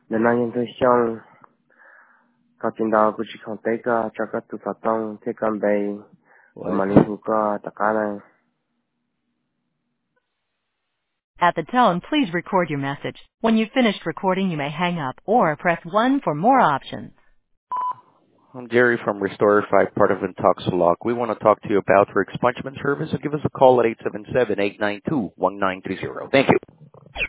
能让人对象搞见到不是靠这个这个都发动这个被怎 What? 么你如果大家呢 At the tone, please record your message. When you've finished recording, you may hang up or press 1 for more options. I'm Jerry from Restore 5, part of Intoxalock. We want to talk to you about your expungement service, so give us a call at 877-892-1920. Thank you.